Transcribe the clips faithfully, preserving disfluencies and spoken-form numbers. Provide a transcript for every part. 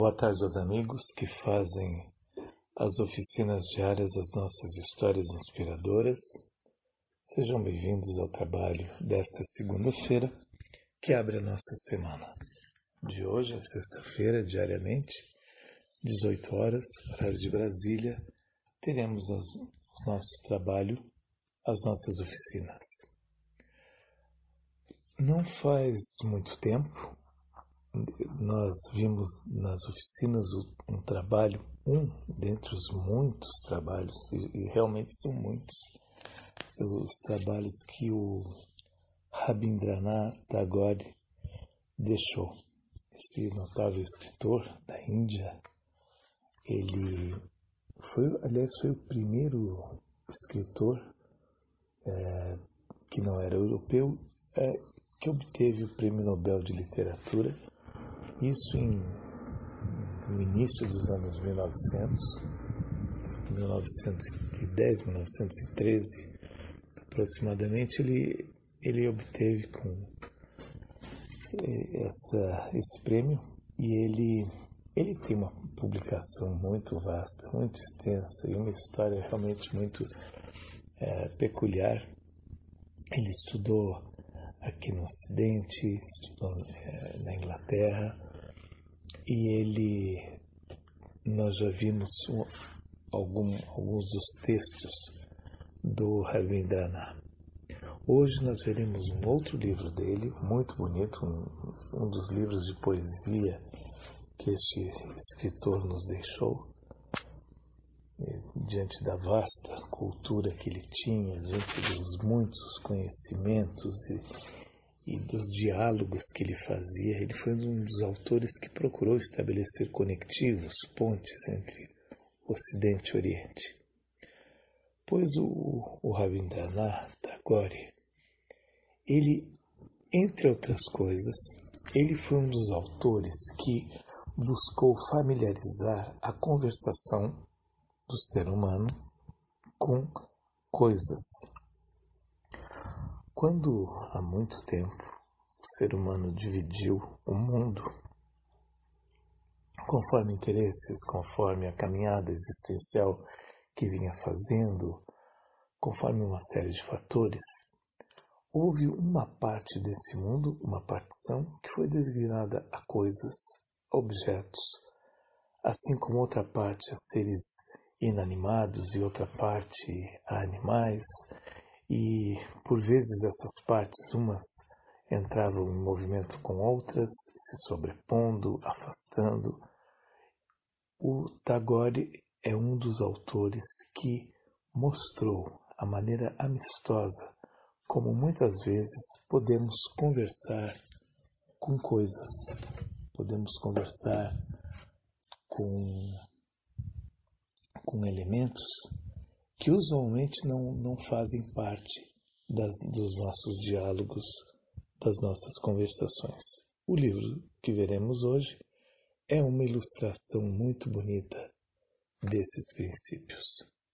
Boa tarde aos amigos que fazem as oficinas diárias das nossas histórias inspiradoras. Sejam bem-vindos ao trabalho desta segunda-feira, que abre a nossa semana. De hoje a sexta-feira, diariamente, dezoito horas, horário de Brasília, teremos os nossos trabalhos, as nossas oficinas. Não faz muito tempo, nós vimos nas oficinas um trabalho, um dentre os muitos trabalhos, e realmente são muitos, os trabalhos que o Rabindranath Tagore deixou. Esse notável escritor da Índia, ele foi, aliás, foi o primeiro escritor é, que não era europeu, é, que obteve o Prêmio Nobel de Literatura, isso em, no início dos anos mil e novecentos, mil novecentos e dez, mil novecentos e treze, aproximadamente, ele, ele obteve com essa, esse prêmio, e ele, ele tem uma publicação muito vasta, muito extensa, e uma história realmente muito é, peculiar. Ele estudou aqui no Ocidente, estudou é, na Inglaterra, e ele, nós já vimos um, algum, alguns dos textos do Rabindranath. Hoje nós veremos um outro livro dele, muito bonito, um, um dos livros de poesia que este escritor nos deixou, diante da vasta cultura que ele tinha, diante dos muitos conhecimentos e, e dos diálogos que ele fazia. Ele foi um dos autores que procurou estabelecer conectivos, pontes entre Ocidente e Oriente. Pois o, o Rabindranath Tagore, ele, entre outras coisas, ele foi um dos autores que buscou familiarizar a conversação do ser humano com coisas. Quando há muito tempo o ser humano dividiu o mundo conforme interesses, conforme a caminhada existencial que vinha fazendo, conforme uma série de fatores, houve uma parte desse mundo, uma partição, que foi designada a coisas, objetos, assim como outra parte a seres inanimados e outra parte a animais, e por vezes essas partes, umas entravam em movimento com outras, se sobrepondo, afastando. O Tagore é um dos autores que mostrou a maneira amistosa como muitas vezes podemos conversar com coisas, podemos conversar com com elementos que usualmente não, não fazem parte das, dos nossos diálogos, das nossas conversações. O livro que veremos hoje é uma ilustração muito bonita desses princípios.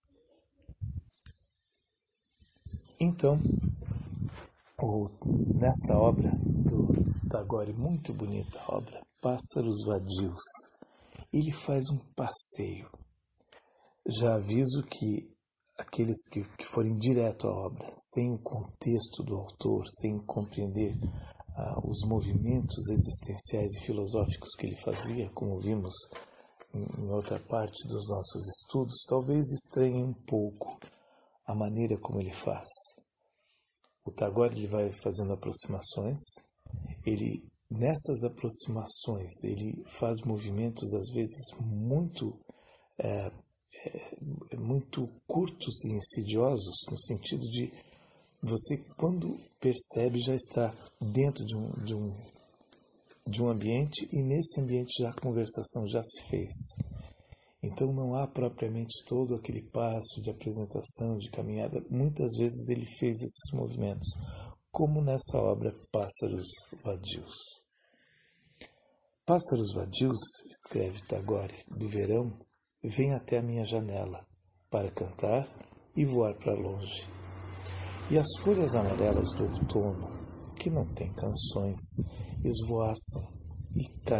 Então, o, nesta obra do Tagore, muito bonita obra, Pássaros Vadios, ele faz um passeio. Já aviso que aqueles que, que forem direto à obra, sem o contexto do autor, sem compreender ah, os movimentos existenciais e filosóficos que ele fazia, como vimos em, em outra parte dos nossos estudos, talvez estranhem um pouco a maneira como ele faz. O Tagore ele vai fazendo aproximações, ele, nessas aproximações ele faz movimentos às vezes muito é, muito curtos e insidiosos, no sentido de você, quando percebe, já está dentro de um, de um, de um ambiente, e nesse ambiente já a conversação já se fez. Então não há propriamente todo aquele passo de apresentação, de caminhada. Muitas vezes ele fez esses movimentos, como nessa obra Pássaros Vadios. Pássaros vadios, escreve Tagore, do verão, vem até a minha janela para cantar e voar para longe. E as folhas amarelas do outono, que não têm canções, esvoaçam e caem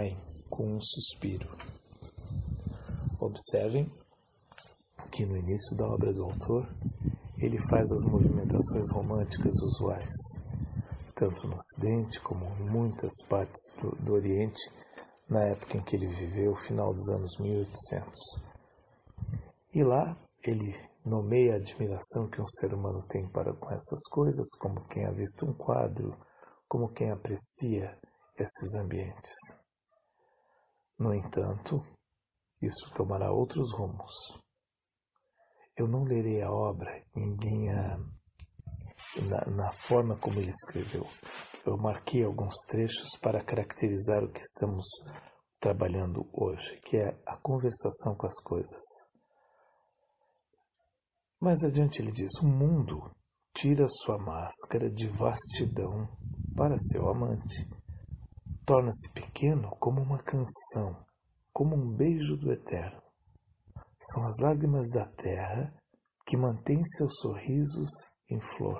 com um suspiro. Observem que no início da obra do autor, ele faz as movimentações românticas usuais, tanto no Ocidente como em muitas partes do, do Oriente, na época em que ele viveu, final dos anos mil e oitocentos. E lá ele nomeia a admiração que um ser humano tem para com essas coisas, como quem avista um quadro, como quem aprecia esses ambientes. No entanto, isso tomará outros rumos. Eu não lerei a obra em linha, na, na forma como ele escreveu. Eu marquei alguns trechos para caracterizar o que estamos trabalhando hoje, que é a conversação com as coisas. Mais adiante ele diz: o mundo tira sua máscara de vastidão para seu amante. Torna-se pequeno como uma canção, como um beijo do eterno. São as lágrimas da terra que mantêm seus sorrisos em flor.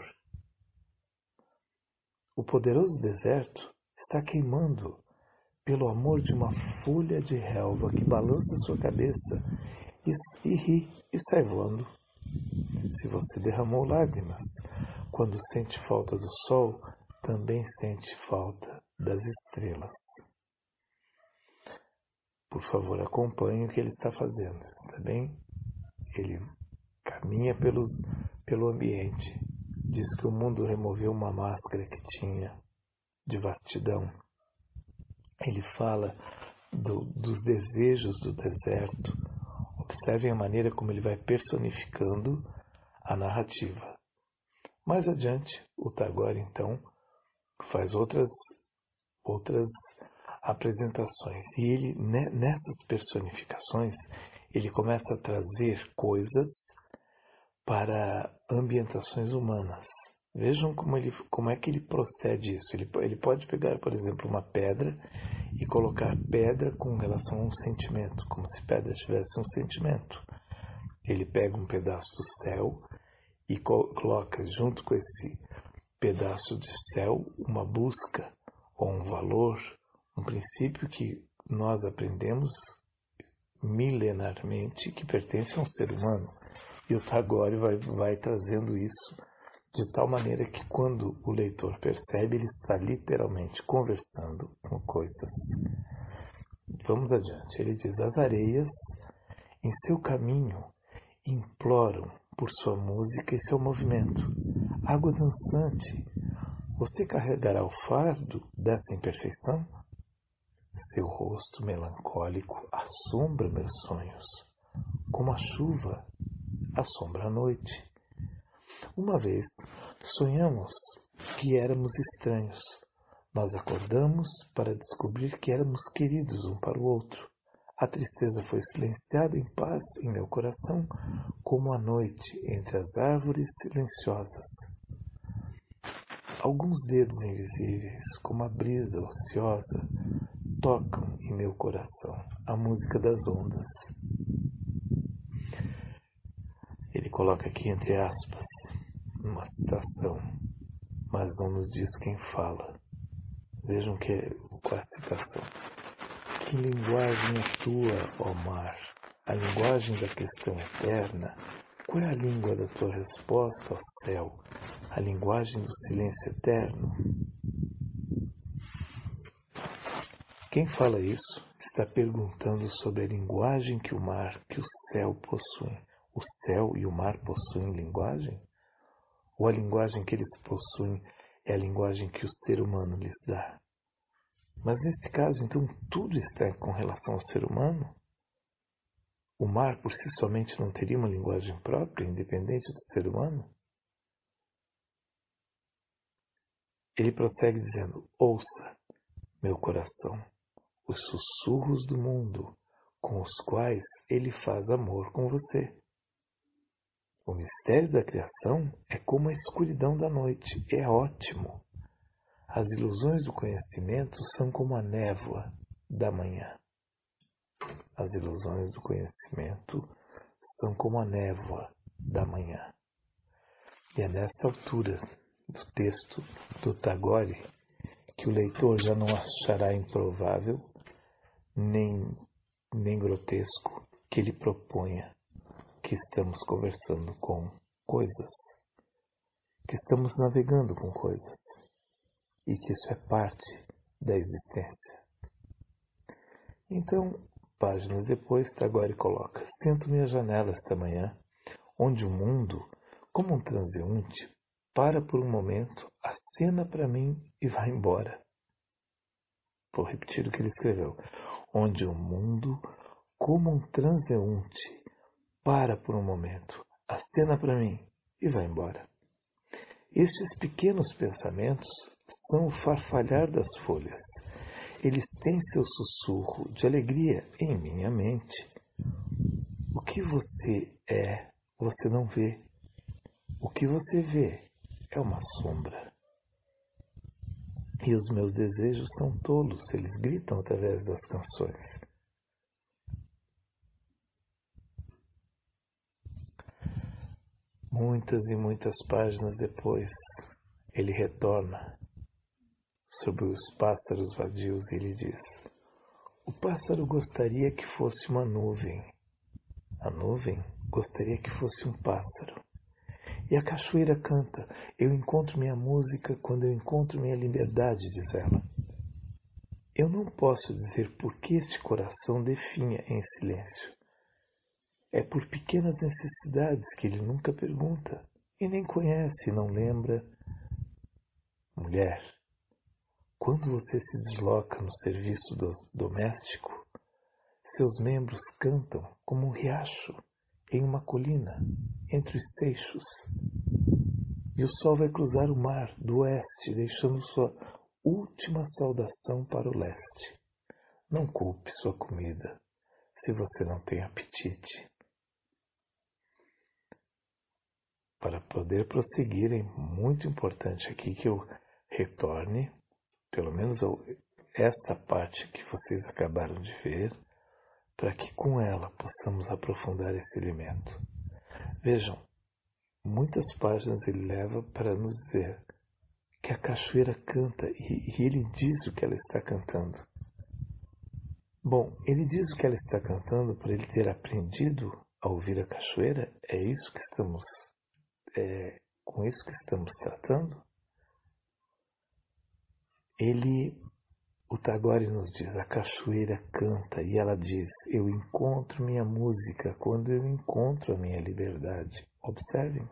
O poderoso deserto está queimando pelo amor de uma folha de relva que balança sua cabeça e, e ri e sai voando. Se você derramou lágrimas quando sente falta do sol, também sente falta das estrelas. Por favor, acompanhe o que ele está fazendo, está bem? Ele caminha pelos, pelo ambiente, diz que o mundo removeu uma máscara que tinha de vastidão. Ele fala do, dos desejos do deserto. Observem a maneira como ele vai personificando a narrativa. Mais adiante, o Tagore, então, faz outras, outras apresentações. E ele, nessas personificações, ele começa a trazer coisas para ambientações humanas. Vejam como, ele, como é que ele procede isso. Ele, ele pode pegar, por exemplo, uma pedra e colocar pedra com relação a um sentimento, como se pedra tivesse um sentimento. Ele pega um pedaço do céu e coloca junto com esse pedaço de céu uma busca ou um valor, um princípio que nós aprendemos milenarmente que pertence a um ser humano. E o Tagore vai, vai trazendo isso de tal maneira que quando o leitor percebe, ele está literalmente conversando com coisas. Vamos adiante. Ele diz: as areias em seu caminho imploram por sua música e seu movimento. Água dançante, você carregará o fardo dessa imperfeição? Seu rosto melancólico assombra meus sonhos, como a chuva assombra a noite. Uma vez sonhamos que éramos estranhos. Nós acordamos para descobrir que éramos queridos um para o outro. A tristeza foi silenciada em paz em meu coração, como a noite entre as árvores silenciosas. Alguns dedos invisíveis, como a brisa ociosa, tocam em meu coração a música das ondas. Ele coloca aqui entre aspas uma citação, mas não nos diz quem fala. Vejam que é a citação. Que linguagem é tua, ó mar? A linguagem da questão eterna? Qual é a língua da tua resposta, ó céu? A linguagem do silêncio eterno? Quem fala isso está perguntando sobre a linguagem que o mar, que o céu possuem. O céu e o mar possuem linguagem? Ou a linguagem que eles possuem é a linguagem que o ser humano lhes dá? Mas nesse caso, então, tudo está com relação ao ser humano? O mar, por si somente, não teria uma linguagem própria, independente do ser humano? Ele prossegue dizendo: ouça, meu coração, os sussurros do mundo, com os quais ele faz amor com você. O mistério da criação é como a escuridão da noite, é ótimo. As ilusões do conhecimento são como a névoa da manhã. As ilusões do conhecimento são como a névoa da manhã. E é nesta altura do texto do Tagore que o leitor já não achará improvável nem, nem grotesco que ele proponha que estamos conversando com coisas, que estamos navegando com coisas, e que isso é parte da existência. Então, páginas depois, Tagore coloca: sento-me à janela esta manhã, onde o mundo, como um transeunte, para por um momento, acena para mim e vai embora. Vou repetir o que ele escreveu. Onde o mundo, como um transeunte, para por um momento, acena para mim e vai embora. Estes pequenos pensamentos são o farfalhar das folhas. Eles têm seu sussurro de alegria em minha mente. O que você é, você não vê. O que você vê é uma sombra. E os meus desejos são tolos, eles gritam através das canções. Muitas e muitas páginas depois, ele retorna sobre os pássaros vadios e ele diz: o pássaro gostaria que fosse uma nuvem. A nuvem gostaria que fosse um pássaro. E a cachoeira canta: eu encontro minha música quando eu encontro minha liberdade, diz ela. Eu não posso dizer por que este coração definha em silêncio. É por pequenas necessidades que ele nunca pergunta, e nem conhece, e não lembra. Mulher, quando você se desloca no serviço doméstico, seus membros cantam como um riacho em uma colina, entre os seixos. E o sol vai cruzar o mar do oeste, deixando sua última saudação para o leste. Não culpe sua comida, se você não tem apetite. Para poder prosseguir, é muito importante aqui que eu retorne, pelo menos esta parte que vocês acabaram de ver, para que com ela possamos aprofundar esse elemento. Vejam, muitas páginas ele leva para nos dizer que a cachoeira canta e, e ele diz o que ela está cantando. Bom, ele diz o que ela está cantando por ele ter aprendido a ouvir a cachoeira? É isso que estamos, é, com isso que estamos tratando? Ele, o Tagore nos diz, a cachoeira canta e ela diz: eu encontro minha música quando eu encontro a minha liberdade. Observem.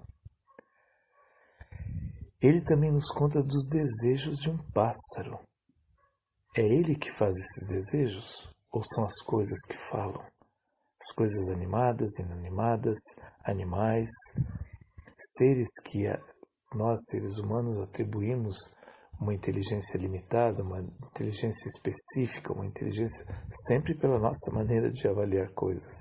Ele também nos conta dos desejos de um pássaro. É ele que faz esses desejos? Ou são as coisas que falam? As coisas animadas, inanimadas, animais, seres que nós, seres humanos, atribuímos uma inteligência limitada, uma inteligência específica, uma inteligência sempre pela nossa maneira de avaliar coisas.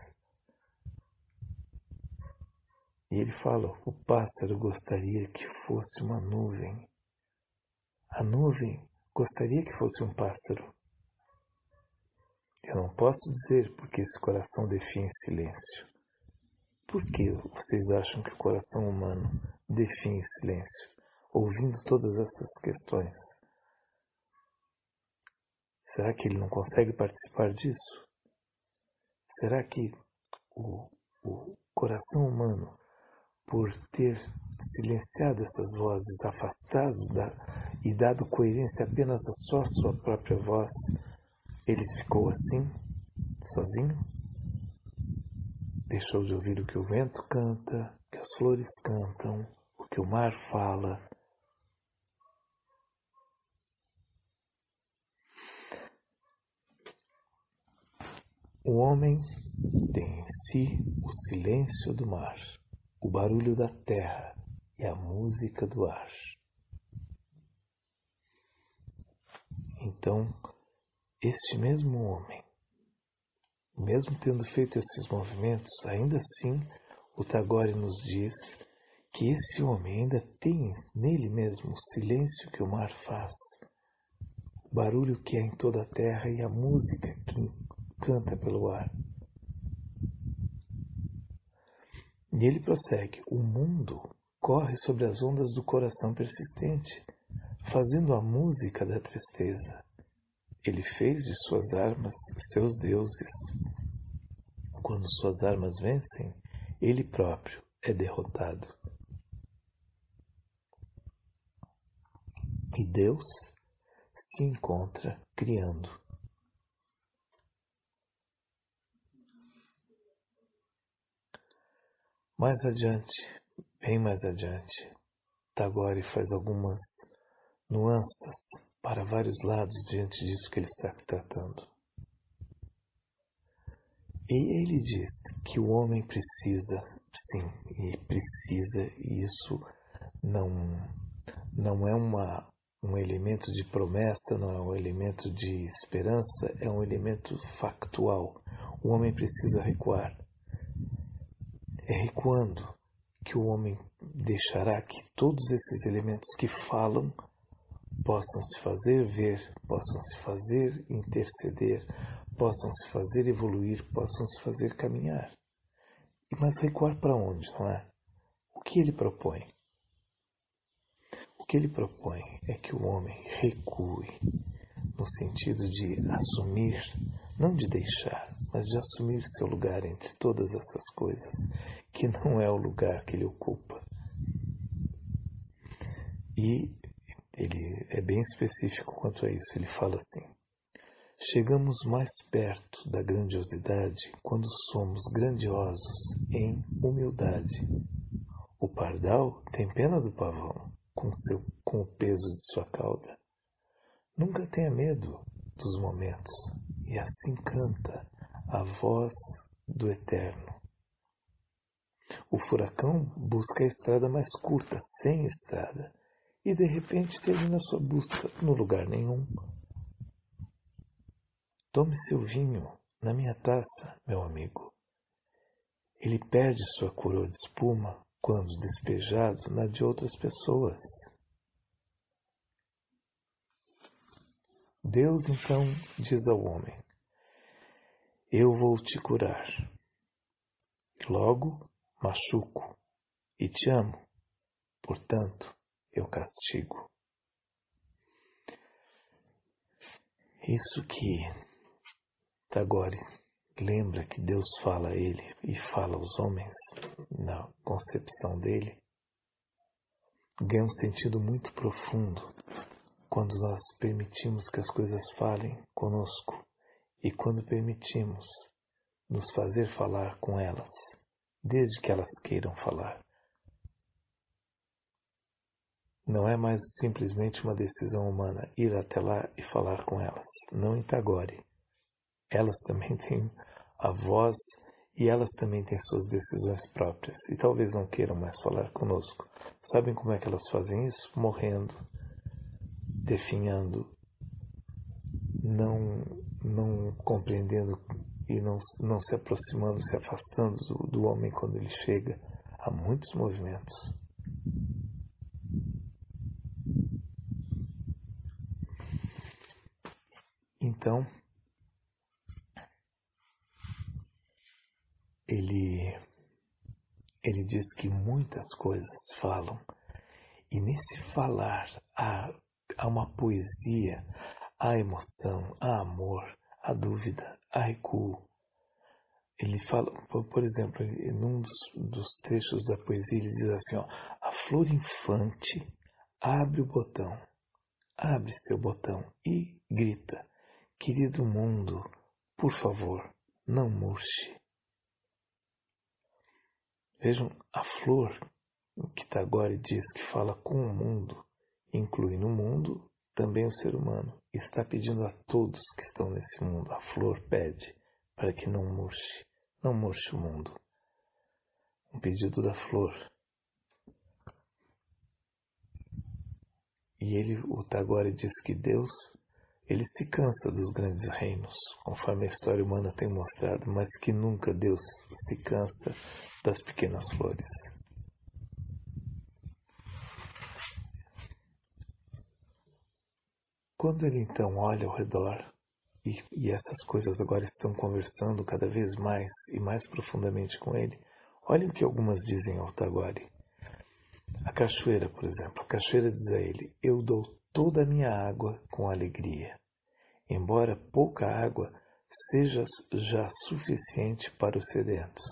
E ele fala: o pássaro gostaria que fosse uma nuvem. A nuvem gostaria que fosse um pássaro. Eu não posso dizer porque esse coração define silêncio. Por que vocês acham que o coração humano define silêncio, ouvindo todas essas questões? Será que ele não consegue participar disso? Será que o, o coração humano, por ter silenciado essas vozes, afastado da, e dado coerência apenas a só a sua própria voz, ele ficou assim, sozinho? Deixou de ouvir o que o vento canta, o que as flores cantam, o que o mar fala. O homem tem em si o silêncio do mar, o barulho da terra e a música do ar. Então, este mesmo homem, mesmo tendo feito esses movimentos, ainda assim o Tagore nos diz que esse homem ainda tem nele mesmo o silêncio que o mar faz, o barulho que há em toda a terra e a música que canta pelo ar. E ele prossegue: o mundo corre sobre as ondas do coração persistente, fazendo a música da tristeza. ele fez de suas armas seus deuses. Quando suas armas vencem, ele próprio é derrotado. E Deus se encontra criando. Mais adiante, bem mais adiante, Tagore faz algumas nuances para vários lados diante disso que ele está tratando. E ele diz que o homem precisa, sim, e precisa, e isso não, não é uma, um elemento de promessa, não é um elemento de esperança, é um elemento factual. O homem precisa recuar. É recuando que o homem deixará que todos esses elementos que falam possam se fazer ver, possam se fazer interceder, possam se fazer evoluir, possam se fazer caminhar. Mas recuar para onde, não é? O que ele propõe? O que ele propõe é que o homem recue no sentido de assumir, não de deixar, mas de assumir seu lugar entre todas essas coisas, que não é o lugar que ele ocupa. E ele é bem específico quanto a isso. Ele fala assim: chegamos mais perto da grandiosidade quando somos grandiosos em humildade. O pardal tem pena do pavão, com, seu, com o peso de sua cauda. Nunca tenha medo dos momentos, e assim canta a voz do eterno. O furacão busca a estrada mais curta, sem estrada, e de repente termina sua busca no lugar nenhum. Tome seu vinho na minha taça, meu amigo. Ele perde sua coroa de espuma quando despejado na de outras pessoas. Deus então diz ao homem: eu vou te curar. Logo machuco e te amo, portanto eu castigo. Isso que Tagore lembra que Deus fala a ele e fala aos homens na concepção dele, ganha um sentido muito profundo quando nós permitimos que as coisas falem conosco e quando permitimos nos fazer falar com elas, desde que elas queiram falar. Não é mais simplesmente uma decisão humana ir até lá e falar com elas. Não em Tagore. Elas também têm a voz e elas também têm suas decisões próprias. E talvez não queiram mais falar conosco. Sabem como é que elas fazem isso? Morrendo, definhando, não, não compreendendo e não, não se aproximando, se afastando do, do homem quando ele chega. Há muitos movimentos. Então, ele, ele diz que muitas coisas falam, e nesse falar há, há uma poesia, há emoção, há amor, há dúvida, há recuo. Ele fala, por exemplo, num dos, dos trechos da poesia, ele diz assim, ó, a flor infante abre o botão, abre seu botão e grita: querido mundo, por favor, não murche. Vejam, a flor, que Tagore diz que fala com o mundo, inclui no mundo também o ser humano. Está pedindo a todos que estão nesse mundo. A flor pede para que não murche, não murche o mundo. Um pedido da flor. E ele, o Tagore diz que Deus, ele se cansa dos grandes reinos, conforme a história humana tem mostrado, mas que nunca Deus se cansa das pequenas flores. Quando ele então olha ao redor, e, e essas coisas agora estão conversando cada vez mais e mais profundamente com ele, olhem o que algumas dizem ao Tagore. A cachoeira, por exemplo, a cachoeira diz a ele: eu dou toda a minha água com alegria. embora pouca água seja já suficiente para os sedentos.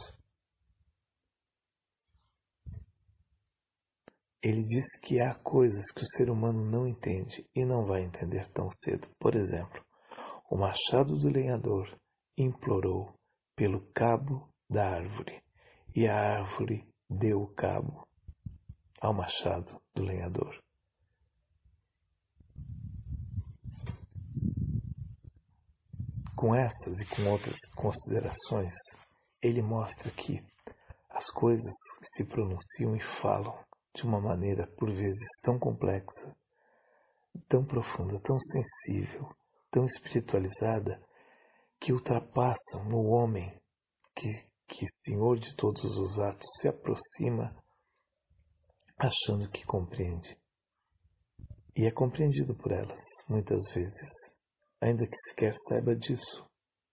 Ele diz que há coisas que o ser humano não entende e não vai entender tão cedo. Por exemplo, o machado do lenhador implorou pelo cabo da árvore, e a árvore deu o cabo ao machado do lenhador. Com essas e com outras considerações, ele mostra que as coisas se pronunciam e falam de uma maneira, por vezes, tão complexa, tão profunda, tão sensível, tão espiritualizada, que ultrapassam no homem que, que Senhor de todos os atos se aproxima achando que compreende. E é compreendido por elas, muitas vezes, ainda que sequer saiba disso.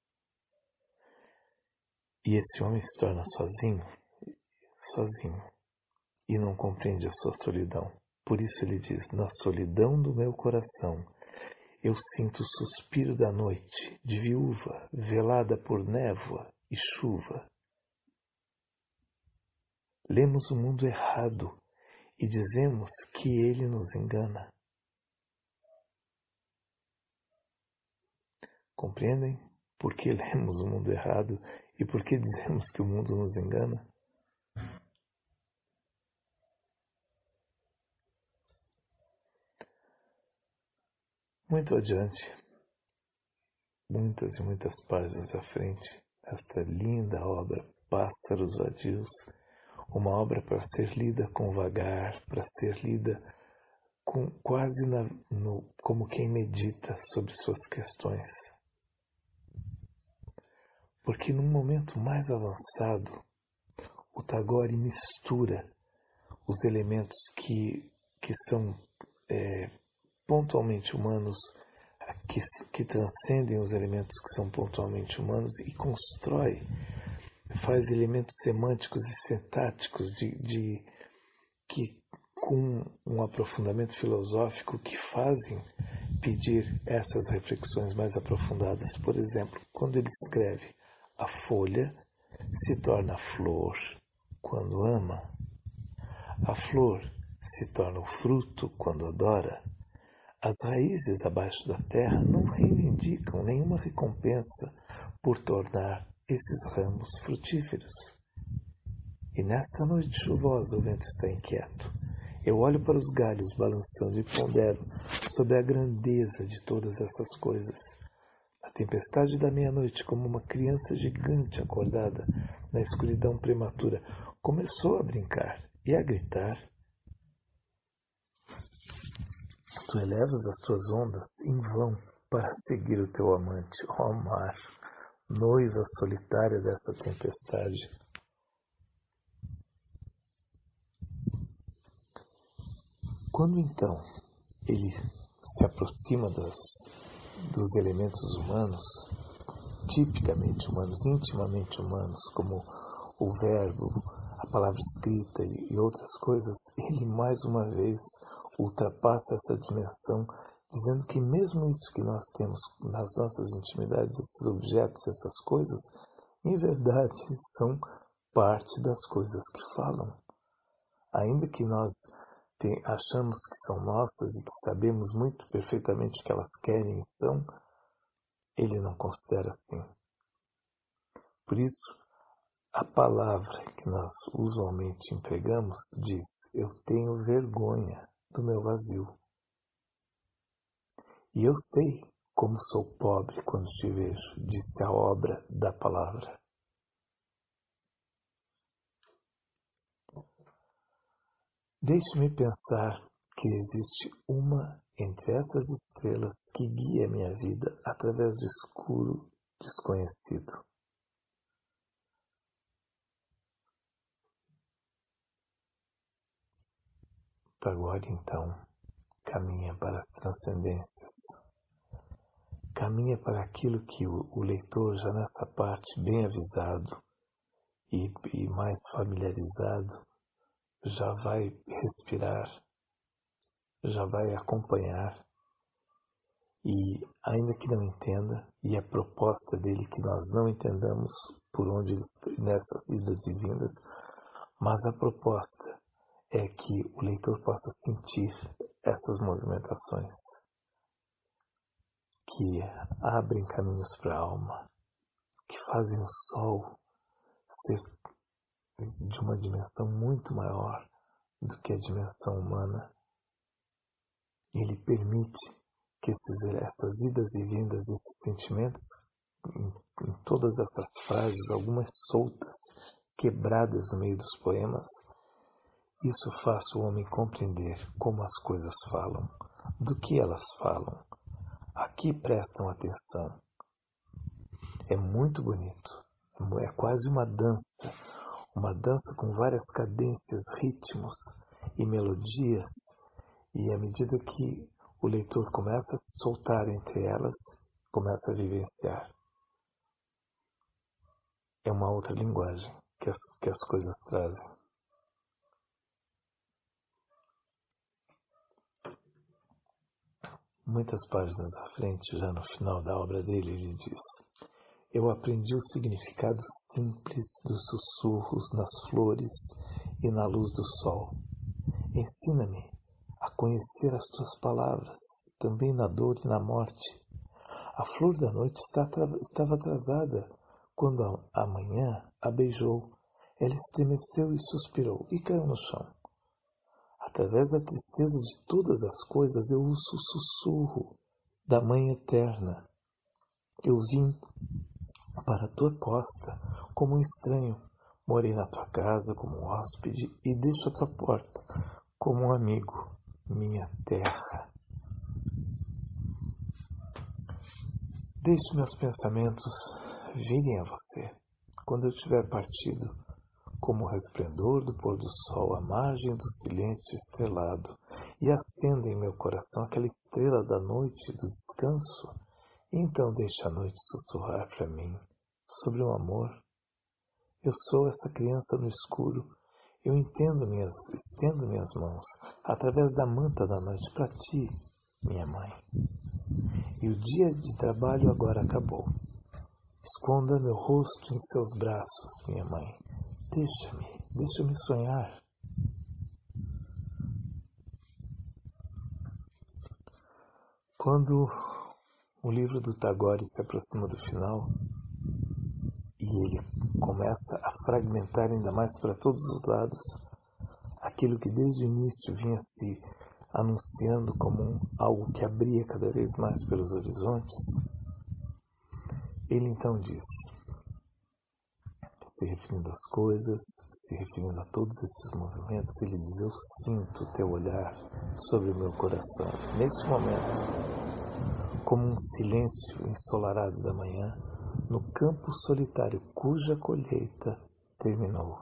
E esse homem se torna sozinho, sozinho, e não compreende a sua solidão. Por isso ele diz, na solidão do meu coração, eu sinto o suspiro da noite, de viúva, velada por névoa e chuva. Lemos o mundo errado e dizemos que ele nos engana. Compreendem por que lemos o mundo errado e por que dizemos que o mundo nos engana? Muito adiante, muitas e muitas páginas à frente, esta linda obra, Pássaros Vadios, uma obra para ser lida com vagar, para ser lida com, quase na, no, como quem medita sobre suas questões. Porque num momento mais avançado, o Tagore mistura os elementos que, que são é, pontualmente humanos, que, que transcendem os elementos que são pontualmente humanos e constrói, faz elementos semânticos e sintáticos de, de, que, com um aprofundamento filosófico que fazem pedir essas reflexões mais aprofundadas. Por exemplo, quando ele escreve a folha se torna flor quando ama, a flor se torna o fruto quando adora. As raízes abaixo da terra não reivindicam nenhuma recompensa por tornar esses ramos frutíferos. E nesta noite chuvosa o vento está inquieto. Eu olho para os galhos balançando e pondero sobre a grandeza de todas essas coisas. A tempestade da meia-noite, como uma criança gigante acordada na escuridão prematura, começou a brincar e a gritar. Tu elevas as tuas ondas em vão para seguir o teu amante, ó mar, noiva solitária dessa tempestade. Quando então ele se aproxima das, dos elementos humanos, tipicamente humanos, intimamente humanos, como o verbo, a palavra escrita e, e outras coisas, ele mais uma vez ultrapassa essa dimensão, dizendo que mesmo isso que nós temos nas nossas intimidades, esses objetos, essas coisas, em verdade são parte das coisas que falam. Ainda que nós te, achamos que são nossas e que sabemos muito perfeitamente o que elas querem e são, ele não considera assim. Por isso, a palavra que nós usualmente empregamos diz, eu tenho vergonha do meu vazio. E eu sei como sou pobre quando te vejo, disse a obra da palavra. Deixe-me pensar que existe uma entre essas estrelas que guia minha vida através do escuro desconhecido. Tagore, então, caminha para as transcendências. Caminha para aquilo que o, o leitor, já nessa parte bem avisado e, e mais familiarizado, já vai respirar, já vai acompanhar. E ainda que não entenda, e a proposta dele que nós não entendamos por onde ele está nessas idas e vindas, mas a proposta é que o leitor possa sentir essas movimentações que abrem caminhos para a alma, que fazem o sol ser de uma dimensão muito maior do que a dimensão humana. Ele permite que esses, essas idas e vindas, esses sentimentos, em, em todas essas frases, algumas soltas, quebradas no meio dos poemas, isso faz o homem compreender como as coisas falam, do que elas falam, a que prestam atenção. É muito bonito, é quase uma dança, uma dança com várias cadências, ritmos e melodias, e à medida que o leitor começa a se soltar entre elas, começa a vivenciar. É uma outra linguagem que as, que as coisas trazem. Muitas páginas à frente, já no final da obra dele, ele diz: eu aprendi o significado simples dos sussurros nas flores e na luz do sol. Ensina-me a conhecer as tuas palavras, também na dor e na morte. A flor da noite estava atrasada quando a manhã a beijou. Ela estremeceu e suspirou e caiu no chão. Através da tristeza de todas as coisas eu ouço o sussurro da Mãe Eterna. Eu vim para a tua costa como um estranho, morei na tua casa como um hóspede e deixo a tua porta como um amigo, minha terra. Deixe meus pensamentos virem a você quando eu tiver partido, como o resplendor do pôr do sol à margem do silêncio estrelado, e acenda em meu coração aquela estrela da noite do descanso, e então deixe a noite sussurrar para mim sobre o amor. Eu sou essa criança no escuro, eu entendo minhas, estendo minhas mãos através da manta da noite para ti, minha mãe. E o dia de trabalho agora acabou. Esconda meu rosto em seus braços, minha mãe. Deixa-me, deixa-me sonhar. Quando o livro do Tagore se aproxima do final e ele começa a fragmentar ainda mais para todos os lados aquilo que desde o início vinha se anunciando como um, algo que abria cada vez mais pelos horizontes, ele então diz, se referindo às coisas, se referindo a todos esses movimentos, ele diz: eu sinto o teu olhar sobre o meu coração, neste momento, como um silêncio ensolarado da manhã, no campo solitário cuja colheita terminou.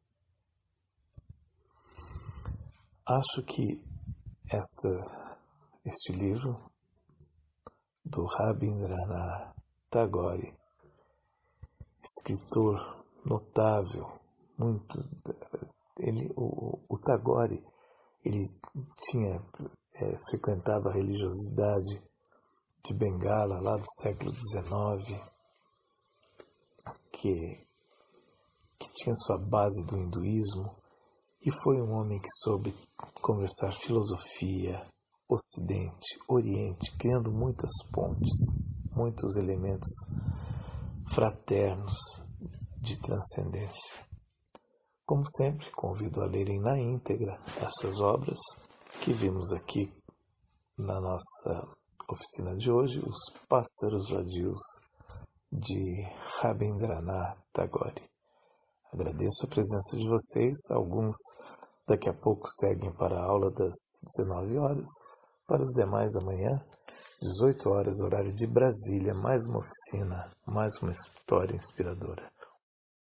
Acho que esta, este livro do Rabindranath Tagore, escritor notável, muito, ele, o, o Tagore, ele tinha, é, frequentava a religiosidade de Bengala, lá do século dezenove, que, que tinha sua base do hinduísmo, e foi um homem que soube conversar filosofia, Ocidente, Oriente, criando muitas pontes, muitos elementos fraternos de transcendência. Como sempre, convido a lerem na íntegra essas obras que vimos aqui na nossa oficina de hoje, Os Pássaros Vadios, de Rabindranath Tagore. Agradeço a presença de vocês. Alguns daqui a pouco seguem para a aula das dezenove horas. Para os demais, amanhã, dezoito horas, horário de Brasília, mais uma oficina, mais uma história inspiradora.